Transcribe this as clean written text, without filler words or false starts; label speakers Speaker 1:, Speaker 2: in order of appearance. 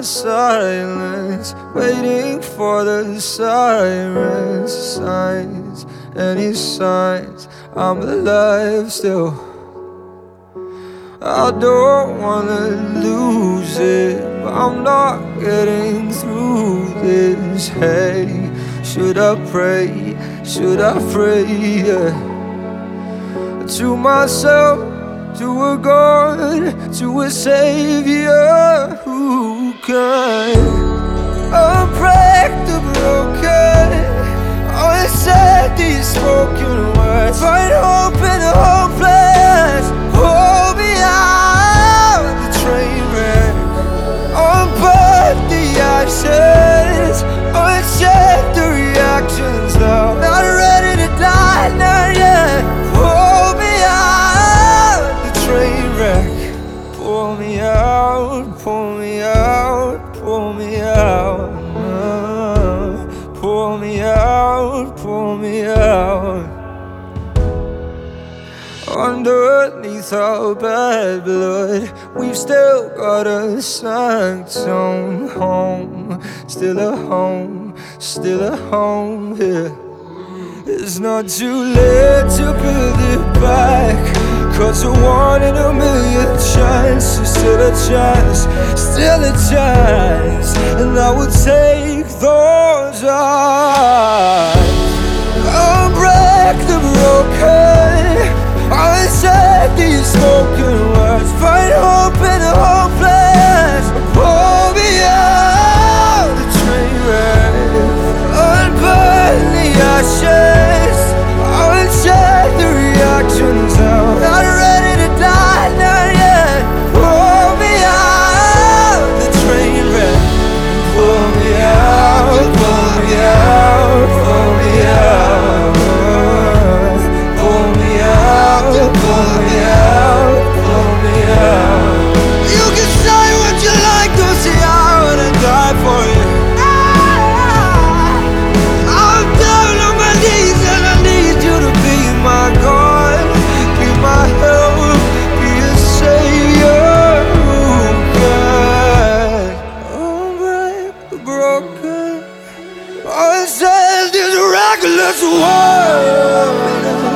Speaker 1: silence, waiting for the sirens, signs, any signs I'm alive still. I don't wanna lose it, but I'm not getting through this. Hey, should I pray? Should I pray? Yeah. To myself, to a God, to a Savior who can unbreak the broken, unsaid these spoken words, find hope in the hopeless. Hold me out the train wreck, unburn the ashes, uncheck the reactions. Now not ready to die, not yet. Hold me out the train wreck. Pull me out, pull me out, pull me out. Pull me out, pull me out. Underneath our bad blood, we've still got a sanctum home. Still a home, still a home here. It's not too late to build it back, 'cause a 1 in a million chance is still a chance, still a chance. And I will take those odds. I'll break the broken, I'll say these spoken words, find hope in the hopeless. Pull me out the train wreck, unburn the ashes, uncheck the reactions. I'm not ready to die, not yet. Pull me out the train wreck. Pull me out, pull me out, pull me out. Pull me out, pull me out, pull me out. You can say what you like, don't say I wanna die for you. I'm down on my knees and I need you to be my God, be my help, be a savior who can unbreak the broken, unsaid this reckless world.